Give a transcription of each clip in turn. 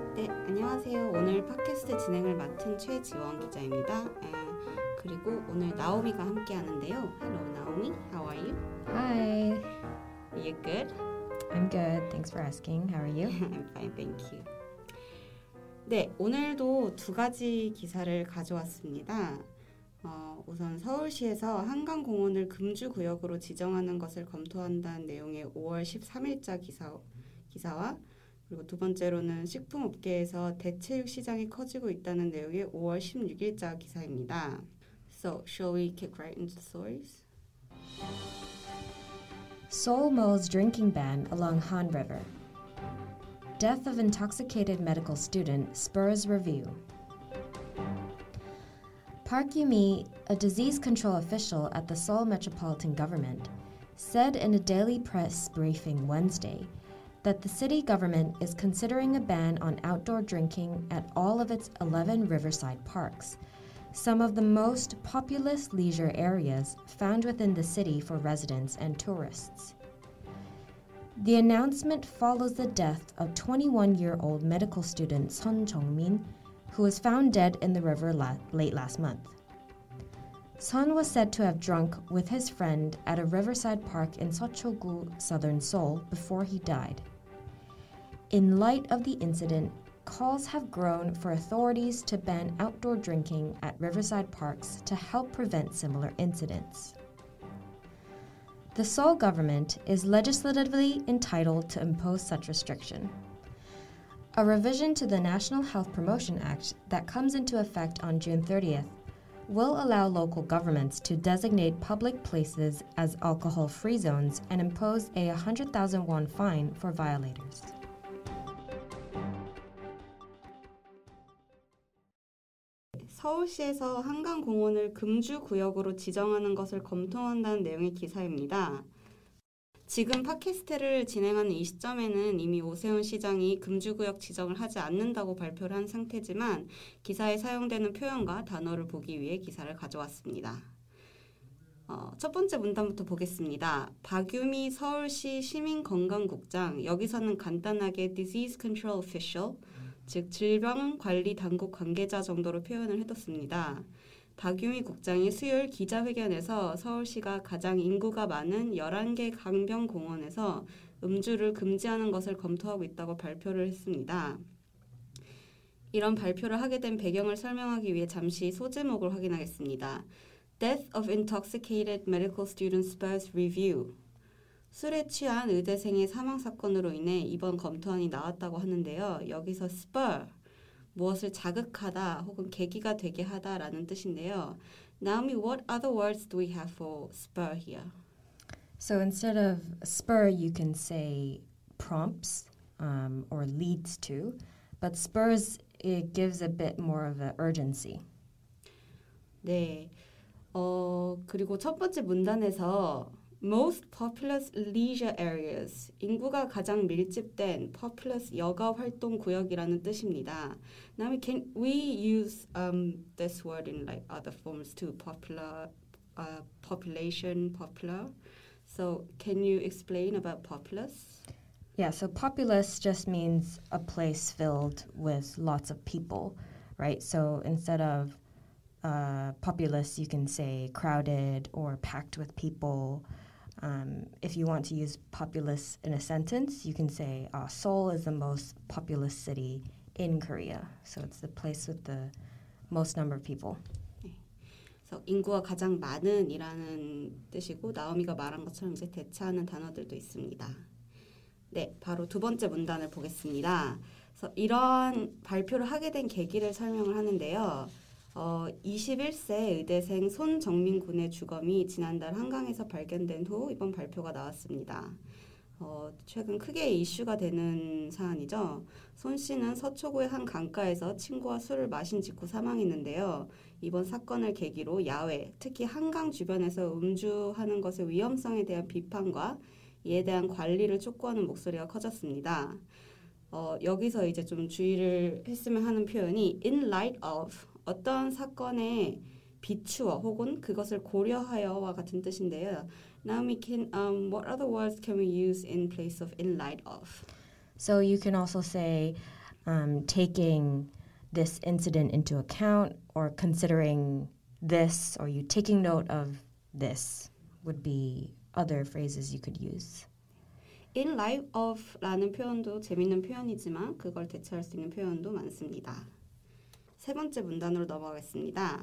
네, 안녕하세요. 오늘 팟캐스트 진행을 맡은 최지원 기자입니다. 그리고 오늘 나오미가 함께 하는데요. Hello, Naomi. How are you? Hi, Are you good? I'm good. Thanks for asking. How are you? I'm fine, thank you. 네, 오늘도 두 가지 기사를 가져왔습니다. 우선 서울시에서 한강공원을 금주구역으로 지정하는 것을 검토한다는 내용의 5월 13일자 기사와 그리고 두 번째로는 식품업계에서 대체육 시장이 커지고 있다는 내용의 5월 16일자 기사입니다. So, shall we kick right into the stories? Seoul Mo's drinking ban along Han River. Death of intoxicated medical student spurs review. Park Yu-mi, a disease control official at the Seoul Metropolitan Government, said in a daily press briefing Wednesday that the city government is considering a ban on outdoor drinking at all of its 11 riverside parks, some of the most populous leisure areas found within the city for residents and tourists. The announcement follows the death of 21-year-old medical student Son Jong-min, who was found dead in the river late last month. Son was said to have drunk with his friend at a riverside park in Seocho-gu, southern Seoul, before he died. In light of the incident, calls have grown for authorities to ban outdoor drinking at riverside parks to help prevent similar incidents. The Seoul government is legislatively entitled to impose such restriction. A revision to the National Health Promotion Act that comes into effect on June 30th will allow local governments to designate public places as alcohol-free zones and impose a 100,000 won fine for violators. 서울시에서 한강공원을 금주구역으로 지정하는 것을 검토한다는 내용의 기사입니다. 지금 팟캐스트를 진행하는 이 시점에는 이미 오세훈 시장이 금주구역 지정을 하지 않는다고 발표를 한 상태지만 기사에 사용되는 표현과 단어를 보기 위해 기사를 가져왔습니다. 첫 번째 문단부터 보겠습니다. 박유미 서울시 시민건강국장, 여기서는 간단하게 Disease Control Official, 즉 질병관리당국 관계자 정도로 표현을 해뒀습니다. 박유미 국장이 수요일 기자회견에서 서울시가 가장 인구가 많은 11개 강변공원에서 음주를 금지하는 것을 검토하고 있다고 발표를 했습니다. 이런 발표를 하게 된 배경을 설명하기 위해 잠시 소제목을 확인하겠습니다. Death of intoxicated medical student spurs review. 술에 취한 의대생의 사망 사건으로 인해 이번 검토안이 나왔다고 하는데요. 여기서 spur, 무엇을 자극하다 혹은 계기가 되게 하다라는 뜻인데요. Naomi, what other words do we have for spur here? So instead of spur, you can say prompts or leads to, but spurs, it gives a bit more of an urgency. 네, 그리고 첫 번째 문단에서 most populous leisure areas, 인구가 가장 밀집된 populous 여가 활동 구역이라는 뜻입니다. Now can we use this word in like other forms too? Popular, population, popular. So can you explain about populous? Yeah, so populous just means a place filled with lots of people, right? So instead of populous, you can say crowded or packed with people. If you want to use populous in a sentence, you can say Seoul is the most populous city in Korea. So it's the place with the most number of people. 네. 그래서 인구가 가장 많은이라는 뜻이고 나오미가 말한 것처럼 이제 대체하는 단어들도 있습니다. 네, 바로 두 번째 문단을 보겠습니다. 그래서 이러한 발표를 하게 된 계기를 설명을 하는데요. 21세 의대생 손정민 군의 주검이 지난달 한강에서 발견된 후 이번 발표가 나왔습니다. 최근 크게 이슈가 되는 사안이죠. 손 씨는 서초구의 한 강가에서 친구와 술을 마신 직후 사망했는데요. 이번 사건을 계기로 야외, 특히 한강 주변에서 음주하는 것의 위험성에 대한 비판과 이에 대한 관리를 촉구하는 목소리가 커졌습니다. 여기서 이제 좀 주의를 했으면 하는 표현이 in light of 어떤 사건에 비추어 혹은 그것을 고려하여와 같은 뜻인데요. Now we can what other words can we use in place of in light of? So you can also say taking this incident into account or considering this or you taking note of this would be other phrases you could use. In light of 라는 표현도 재밌는 표현이지만 그걸 대체할 수 있는 표현도 많습니다. 세 번째 문단으로 넘어가겠습니다.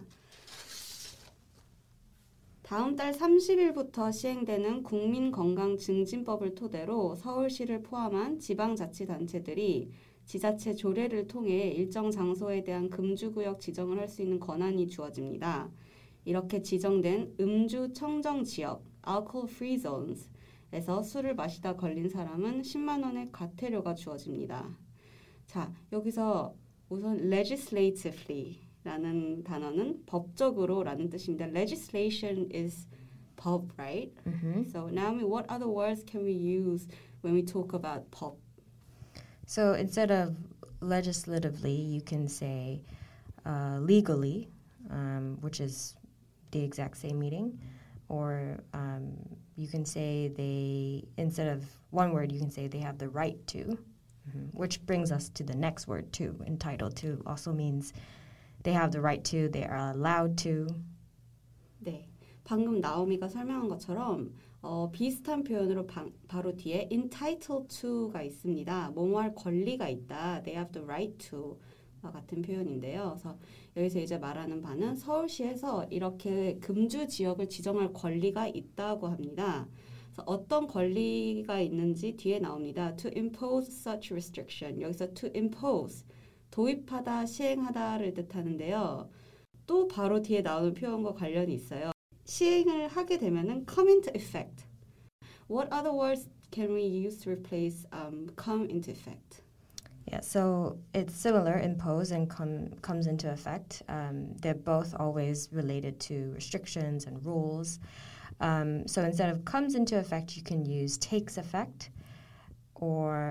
다음 달 30일부터 시행되는 국민건강증진법을 토대로 서울시를 포함한 지방자치단체들이 지자체 조례를 통해 일정 장소에 대한 금주구역 지정을 할 수 있는 권한이 주어집니다. 이렇게 지정된 음주 청정 지역, alcohol free zones, 에서 술을 마시다 걸린 사람은 10만 원의 과태료가 주어집니다. 자, 여기서 우선 legislatively 라는 단어는 법적으로 라는 뜻입니다. Legislation is 법, right? So, Naomi, what other words can we use when we talk about 법? So instead of legislatively, you can say legally, which is the exact same meaning. Or you can say they, instead of one word, you can say they have the right to, which brings us to the next word, to. Entitled to also means they have the right to, they are allowed to. 네, 방금 나오미가 설명한 것처럼 비슷한 표현으로 바로 뒤에 entitled to가 있습니다. 뭐뭐할 권리가 있다. They have the right to. 같은 표현인데요. 그래서 여기서 이제 말하는 바는 서울시에서 이렇게 금주 지역을 지정할 권리가 있다고 합니다. 그래서 어떤 권리가 있는지 뒤에 나옵니다. To impose such restriction. 여기서 to impose, 도입하다, 시행하다를 뜻하는데요. 또 바로 뒤에 나오는 표현과 관련이 있어요. 시행을 하게 되면은 come into effect. What other words can we use to replace come into effect? Yeah, so it's similar, impose and comes into effect. They're both always related to restrictions and rules. So instead of comes into effect, you can use takes effect or,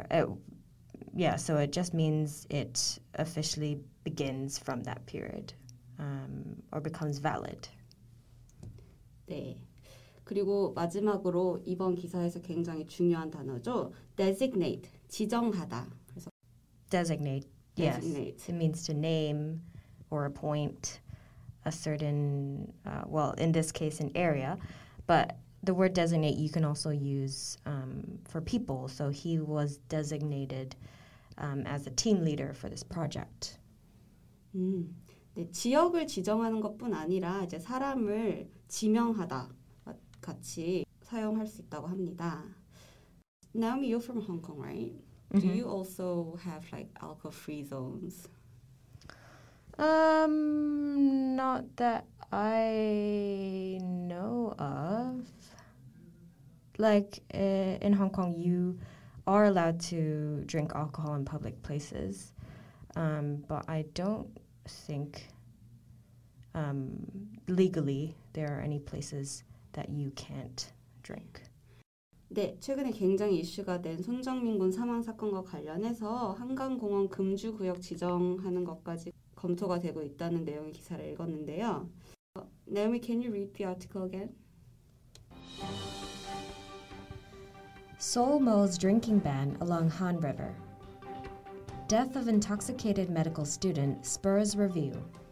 so it just means it officially begins from that period or becomes valid. 네. 그리고 마지막으로 이번 기사에서 굉장히 중요한 단어죠. designate, 지정하다. 그래서 Designate, yes. Designate. It means to name or appoint a certain, in this case, an area. But the word designate you can also use for people. So he was designated as a team leader for this project. 네, 지역을 지정하는 것뿐 아니라 이제 사람을 지명하다 같이 사용할 수 있다고 합니다. Naomi, you're from Hong Kong, right? Do you also have like alcohol-free zones? Not that I know of. Like in Hong Kong, you are allowed to drink alcohol in public places, but I don't think legally there are any places that you can't drink. 네, 최근에 굉장히 이슈가 된 손정민 군 사망 사건과 관련해서 한강공원 금주구역 지정하는 것까지 검토가 되고 있다는 내용의 기사를 읽었는데요. Naomi, can you read the article again? Seoul Mo's drinking ban along Han River. Death of intoxicated medical student spurs review.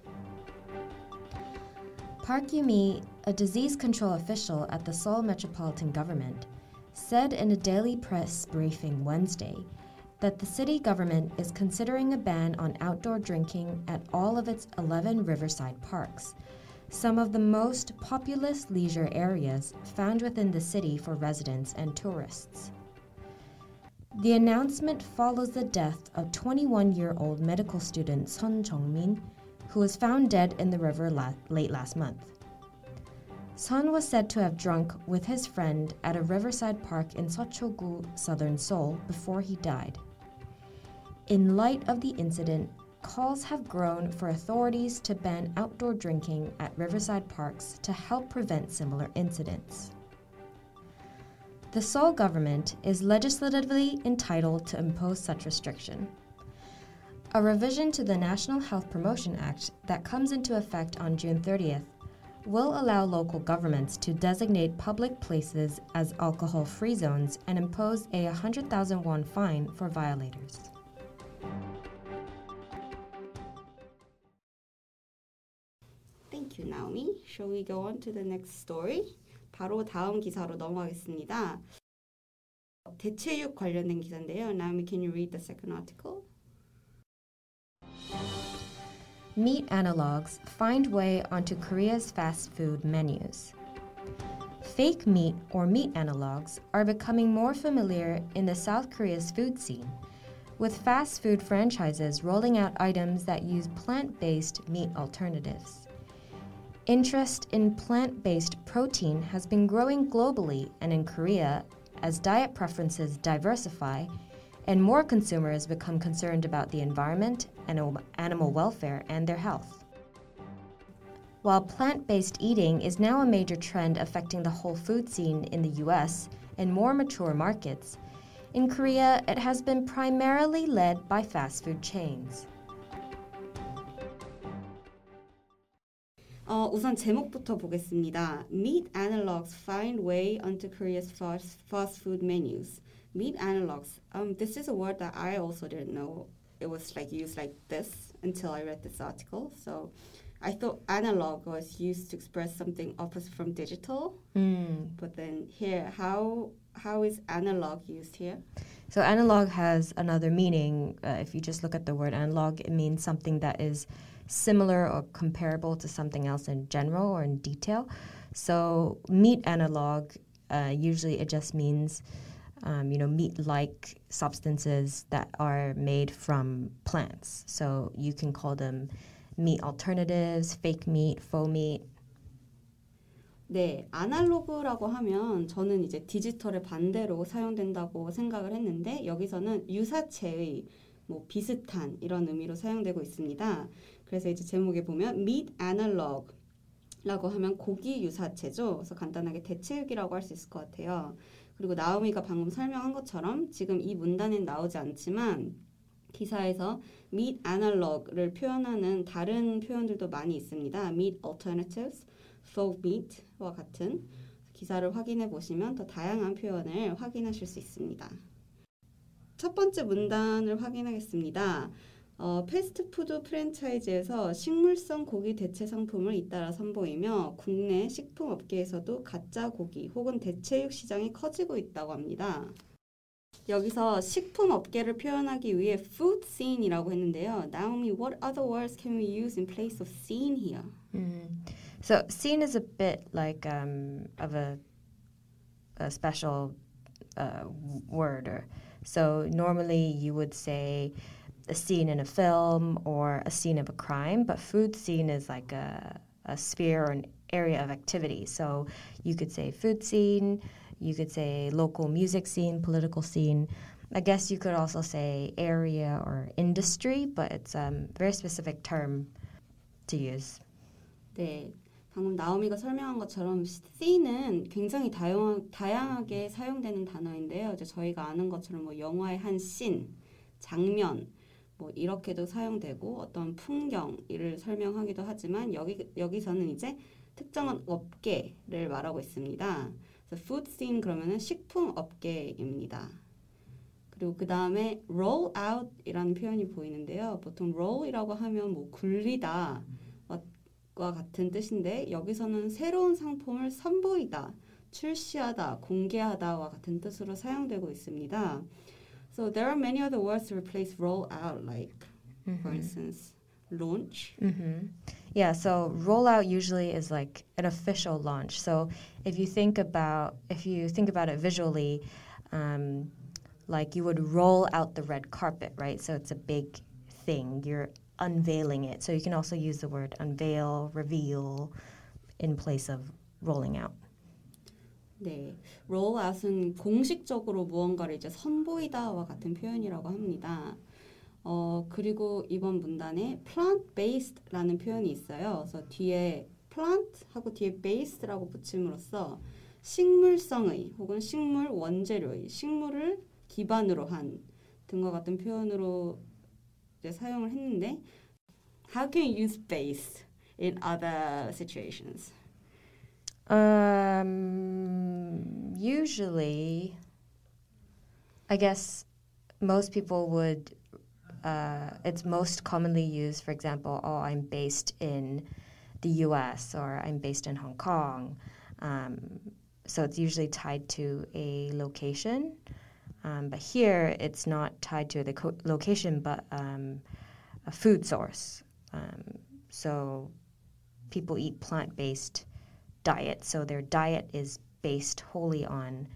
Park Yu-mi, a disease control official at the Seoul Metropolitan Government, said in a daily press briefing Wednesday that the city government is considering a ban on outdoor drinking at all of its 11 riverside parks, some of the most populous leisure areas found within the city for residents and tourists. The announcement follows the death of 21-year-old medical student Son Jong-min, who was found dead in the river late last month. Son was said to have drunk with his friend at a riverside park in Seocho-gu, southern Seoul, before he died. In light of the incident, calls have grown for authorities to ban outdoor drinking at riverside parks to help prevent similar incidents. The Seoul government is legislatively entitled to impose such restriction. A revision to the National Health Promotion Act that comes into effect on June 30th will allow local governments to designate public places as alcohol-free zones and impose a 100,000 won fine for violators. Thank you, Naomi. Shall we go on to the next story? 바로 다음 기사로 넘어가겠습니다. 대체육 관련된 기사인데요. Naomi, can you read the second article? Meat analogs find way onto Korea's fast food menus. Fake meat or meat analogs are becoming more familiar in the South Korea's food scene, with fast food franchises rolling out items that use plant-based meat alternatives. Interest in plant-based protein has been growing globally and in Korea as diet preferences diversify and more consumers become concerned about the environment and animal welfare and their health. While plant-based eating is now a major trend affecting the whole food scene in the US and more mature markets, in Korea it has been primarily led by fast food chains. 우선 제목부터 보겠습니다. Meat analogs find way onto Korea's fast food menus. Meat analogs. This is a word that I also didn't know. It was like used like this until I read this article. So I thought analog was used to express something opposite from digital. But then here, how is analog used here? So analog has another meaning. If you just look at the word analog, it means something that is similar or comparable to something else in general or in detail. So meat analog, usually it just means meat-like substances that are made from plants. So you can call them meat alternatives, fake meat, faux meat. 네, 아날로그라고 하면 저는 이제 디지털의 반대로 사용된다고 생각을 했는데 여기서는 유사체의 뭐 비슷한 이런 의미로 사용되고 있습니다. 그래서 이제 제목에 보면 meat analog라고 하면 고기 유사체죠. 그래서 간단하게 대체육이라고 할 수 있을 것 같아요. 그리고 나오미가 방금 설명한 것처럼 지금 이 문단엔 나오지 않지만 기사에서 meat analog를 표현하는 다른 표현들도 많이 있습니다. meat alternatives, faux meat와 같은 기사를 확인해 보시면 더 다양한 표현을 확인하실 수 있습니다. 첫 번째 문단을 확인하겠습니다. 패스트푸드 프랜차이즈에서 식물성 고기 대체 상품을 잇따라 선보이며 국내 식품업계에서도 가짜 고기 혹은 대체육 시장이 커지고 있다고 합니다. 여기서 식품업계를 표현하기 위해 food scene이라고 했는데요. Naomi, what other words can we use in place of scene here? So scene is a bit like of a special word. So normally you would say a scene in a film or a scene of a crime, but food scene is like a sphere or an area of activity. So you could say food scene, you could say local music scene, political scene. I guess you could also say area or industry, but it's a very specific term to use. 네, 방금 나오미가 설명한 것처럼 scene은 굉장히 다양하게 사용되는 단어인데요. 이제 저희가 아는 것처럼 뭐 영화의 한 씬, 장면, 뭐 이렇게도 사용되고 어떤 풍경을 설명하기도 하지만 여기서는 이제 특정한 업계를 말하고 있습니다. 그래서 food scene 그러면은 식품 업계입니다. 그리고 그 다음에 roll out이라는 표현이 보이는데요. 보통 roll이라고 하면 뭐 굴리다 와 같은 뜻인데 여기서는 새로운 상품을 선보이다, 출시하다, 공개하다와 같은 뜻으로 사용되고 있습니다. So there are many other words to replace roll out, like for instance, launch. Yeah, so rollout usually is like an official launch. So if you think about it visually, like you would roll out the red carpet, right? So it's a big thing. You're unveiling it. So you can also use the word unveil, reveal in place of rolling out. 네, roll out은 공식적으로 무언가를 이제 선보이다와 같은 표현이라고 합니다. 그리고 이번 문단에 plant-based라는 표현이 있어요. 그래서 뒤에 plant 하고 뒤에 based라고 붙임으로써 식물성의 혹은 식물 원재료의 식물을 기반으로 한 등과 같은 표현으로 이제 사용을 했는데 how can you use based in other situations? Usually, I guess most people would, it's most commonly used, for example, I'm based in the US or I'm based in Hong Kong. So it's usually tied to a location. But here it's not tied to the location, but a food source. So people eat plant-based diet. So their diet is based wholly on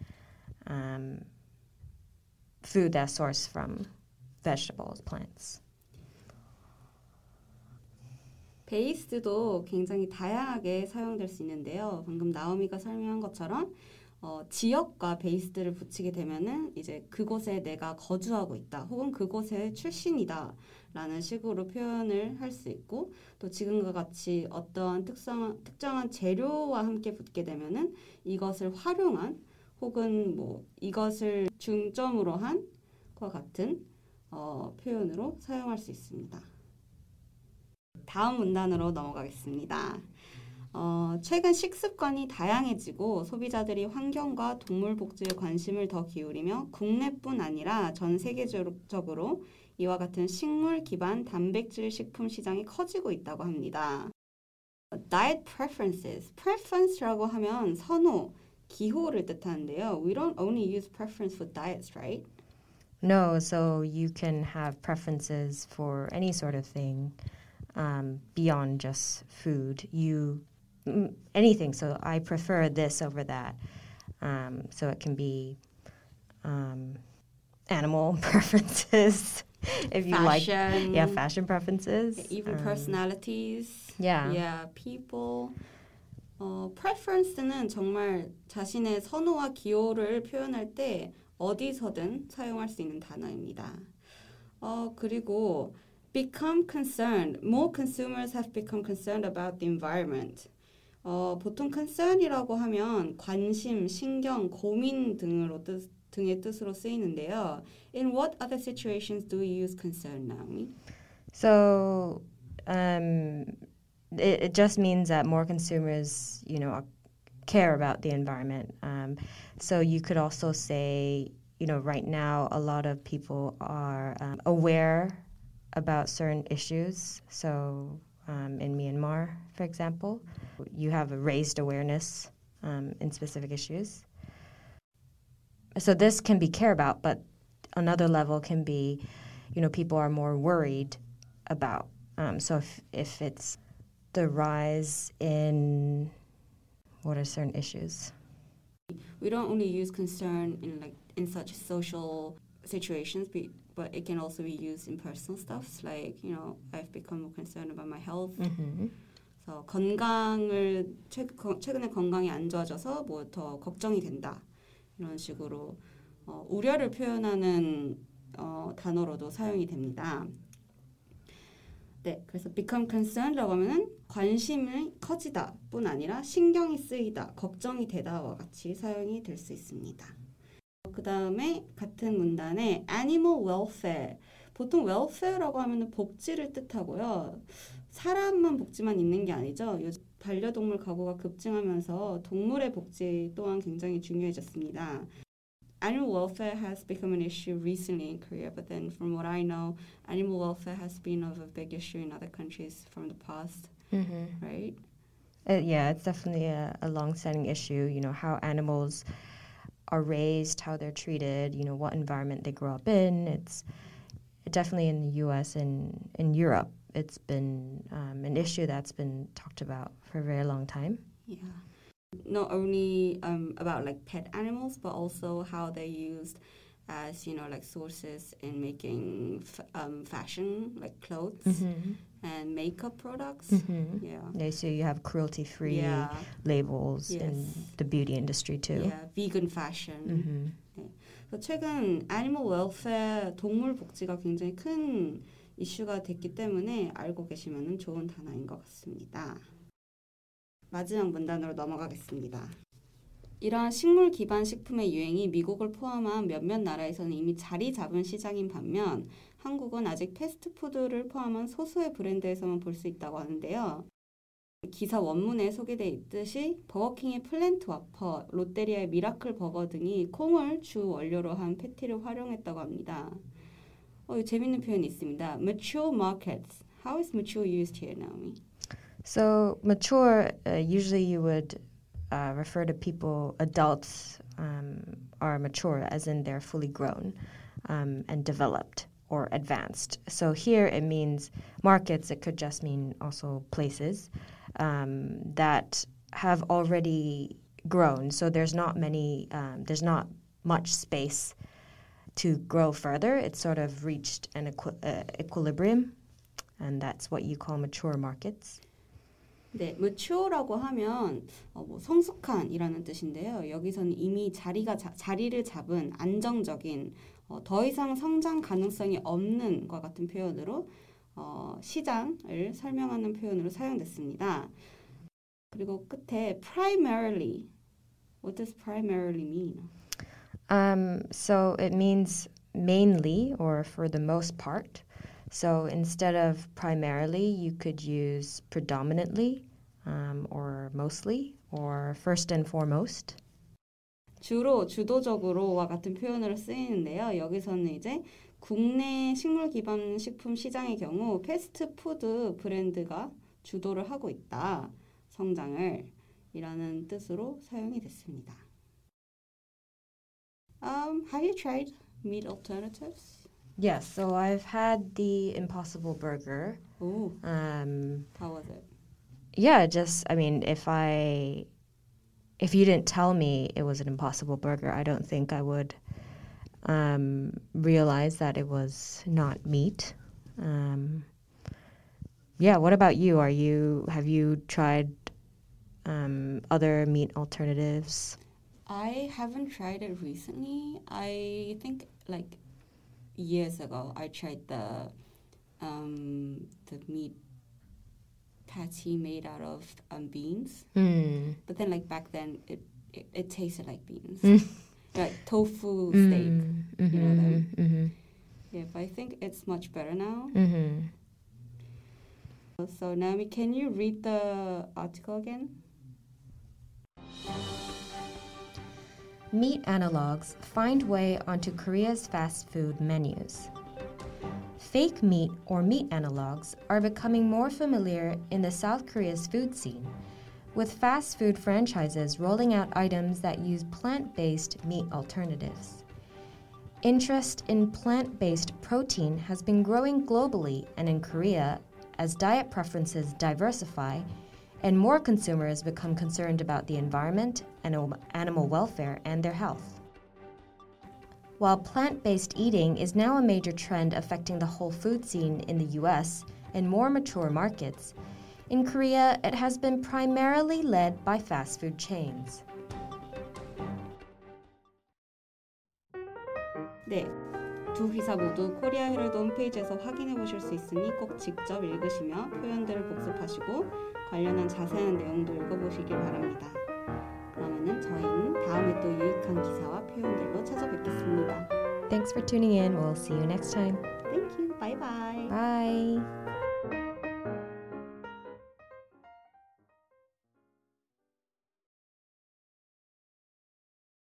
food that's sourced from vegetables, plants. 베이스도 굉장히 다양하게 사용될 수 있는데요. 방금 나오미가 설명한 것처럼 지역과 베이스를 붙이게 되면은 이제 그곳에 내가 거주하고 있다, 혹은 그곳의 출신이다 라는 식으로 표현을 할 수 있고, 또 지금과 같이 어떠한 특정한 재료와 함께 붙게 되면은 이것을 활용한, 혹은 뭐 이것을 중점으로 한과 같은 표현으로 사용할 수 있습니다. 다음 문단으로 넘어가겠습니다. 최근 식습관이 다양해지고 소비자들이 환경과 동물 복지에 관심을 더 기울이며 국내뿐 아니라 전 세계적으로 이와 같은 식물 기반 단백질 식품 시장이 커지고 있다고 합니다. Diet preferences. preference라고 하면 선호, 기호를 뜻하는데요. We don't only use preference for diets, right? No, so you can have preferences for any sort of thing beyond just food. Anything. So I prefer this over that. So it can be animal preferences. If you fashion, like, fashion preferences. Even personalities. Yeah, people. preference는 정말 자신의 선호와 기호를 표현할 때 어디서든 사용할 수 있는 단어입니다. 그리고 become concerned. More consumers have become concerned about the environment. 보통 concern이라고 하면 관심, 신경, 고민 등의 뜻으로 쓰이는데요. In what other situations do we use concern, Naomi? So it just means that more consumers, care about the environment. So you could also say, right now a lot of people are aware about certain issues. So in Myanmar, for example, you have a raised awareness in specific issues. So this can be care about, but another level can be, people are more worried about. So if it's the rise in, what are certain issues? We don't only use concern in such social situations, but it can also be used in personal stuff. Like, I've become more concerned about my health. Mm-hmm. 그래서 최근에 건강이 안 좋아져서 뭐 더 걱정이 된다. 이런 식으로 우려를 표현하는 단어로도 사용이 됩니다. 네, 그래서 become concerned라고 하면은 관심이 커지다 뿐 아니라 신경이 쓰이다, 걱정이 되다와 같이 사용이 될 수 있습니다. 그 다음에 같은 문단에 animal welfare. 보통 welfare라고 하면은 복지를 뜻하고요. 사람만 복지만 있는 게 아니죠. 요즘 반려동물 가구가 급증하면서 동물의 복지 또한 굉장히 중요해졌습니다. Animal welfare has become an issue recently in Korea, but then from what I know, animal welfare has been of a big issue in other countries from the past, Mm-hmm. right? Yeah, it's definitely a long-standing issue, how animals are raised, how they're treated, what environment they grow up in. It's definitely in the U.S. and in Europe. It's been an issue that's been talked about for a very long time. Yeah. Not only about like pet animals, but also how they're used as, like sources in making fashion, like clothes Mm-hmm. and makeup products. Mm-hmm. Yeah. So you have cruelty-free labels in the beauty industry too. Yeah, vegan fashion. Mm-hmm. 그래서 최근 animal welfare, 동물 복지가 굉장히 큰 이슈가 됐기 때문에 알고 계시면 좋은 단어인 것 같습니다. 마지막 문단으로 넘어가겠습니다. 이러한 식물 기반 식품의 유행이 미국을 포함한 몇몇 나라에서는 이미 자리 잡은 시장인 반면 한국은 아직 패스트푸드를 포함한 소수의 브랜드에서만 볼 수 있다고 하는데요. 기사 원문에 소개되어 있듯이 버거킹의 플랜트 와퍼, 롯데리아의 미라클 버거 등이 콩을 주 원료로 한 패티를 활용했다고 합니다. 재밌는 표현이 있습니다. Mature markets. How is mature used here, Naomi? So mature, usually you would refer to people, adults are mature, as in they're fully grown and developed or advanced. So here it means markets. It could just mean also places that have already grown. So there's not much space to grow further. It's sort of reached an equilibrium, and that's what you call mature markets. 네, mature라고 하면 뭐 성숙한이라는 뜻인데요. 여기서는 이미 자리를 잡은 안정적인 더 이상 성장 가능성이 없는 것 같은 표현으로 시장을 설명하는 표현으로 사용됐습니다. 그리고 끝에 primarily. What does primarily mean? So it means mainly or for the most part. So instead of primarily, you could use predominantly or mostly or first and foremost. 주로, 주도적으로와 같은 표현으로 쓰이는데요. 여기서는 이제 국내 식물 기반 식품 시장의 경우 패스트푸드 브랜드가 주도를 하고 있다. 성장을 이라는 뜻으로 사용이 됐습니다. Have you tried meat alternatives? Yes, so I've had the Impossible Burger. Oh, how was it? Yeah, if you didn't tell me it was an Impossible Burger, I don't think I would realize that it was not meat. Yeah, what about you? Have you tried other meat alternatives? I haven't tried it recently. I think like years ago I tried the meat patty made out of beans. But then like back then it tasted like beans. Like tofu steak. You know them? Yeah, but I think it's much better now. So Naomi, can you read the article again? Meat analogs find way onto Korea's fast food menus. Fake meat or meat analogs are becoming more familiar in the South Korea's food scene, with fast food franchises rolling out items that use plant-based meat alternatives. Interest in plant-based protein has been growing globally and in Korea as diet preferences diversify and more consumers become concerned about the environment and animal welfare and their health. While plant-based eating is now a major trend affecting the whole food scene in the US and more mature markets, in Korea it has been primarily led by fast food chains. 네, 두 기사 모두 코리아 헤럴드 홈페이지에서 확인해 보실 수 있으니 꼭 직접 읽으시며 표현들을 복습하시고 관련한 자세한 내용도 읽어보시길 바랍니다. 그러면은 저희는 다음에 또 유익한 기사와 표현들로 찾아뵙겠습니다. Thanks for tuning in. We'll see you next time. Thank you. Bye bye. Bye.